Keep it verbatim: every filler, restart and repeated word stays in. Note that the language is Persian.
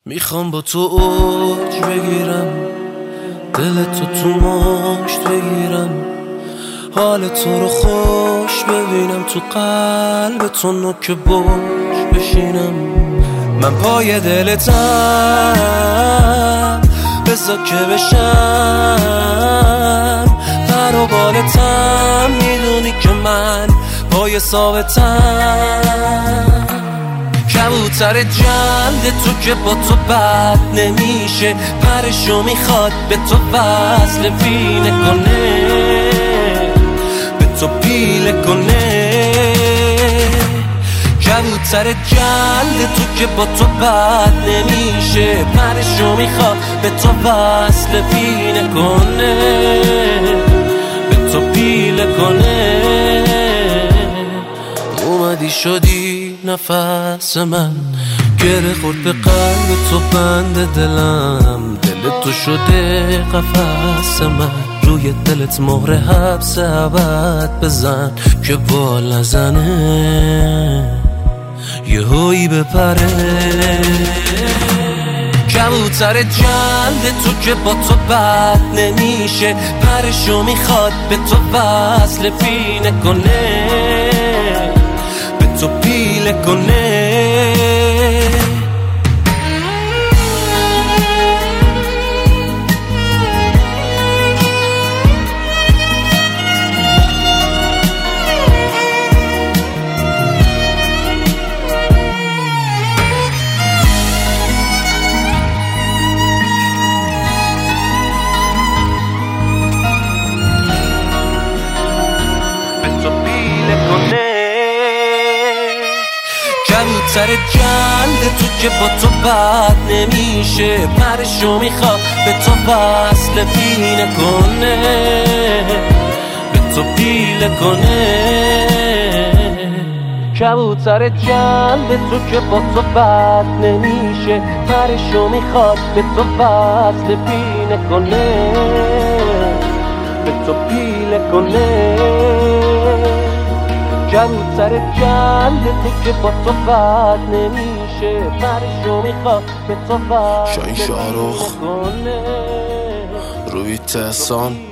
میخوام با تو اوج بگیرم، دل تو تو مشت بگیرم، حال تو رو خوش ببینم، تو قلب تو نوک بوش بشینم. من پای دلتم بذار که بشم پر و بالتم، میدونی که من پای ثابتم. کبوتر جلد تو که با تو بد نمیشه، پرشو میخواد به تو وصل پینه کنه، به تو پیله کنه. کبوتر جلد تو که با تو بد نمیشه، پرشو میخواد به تو وصل پینه کنه، به تو پیله کنه. اومدی شدی نفس من، گره خورد به قلب تو بند دلم، دل تو شده قفس من، روی دلت مهر حبس ابد بزن که بال نزنه یه هوی بپره. کبوتر جلد تو که با تو بد نمیشه، پرشو میخواد به تو وصل پینه کنه، به تو پیله کنه. کبوتر جلد تو که با تو بد نمیشه، پرشو میخواد به تو وصل پینه کنه، به تو پیله کنه. کبوتر جلد تو که با تو بد نمیشه، پرشو میخواد به تو وصل پینه کنه، به تو پیله کنه. کبوتر جلد تو که با تو بد نمیشه، پرشو میخواد به تو وصل شاهین شاهرخ، روی تهسان.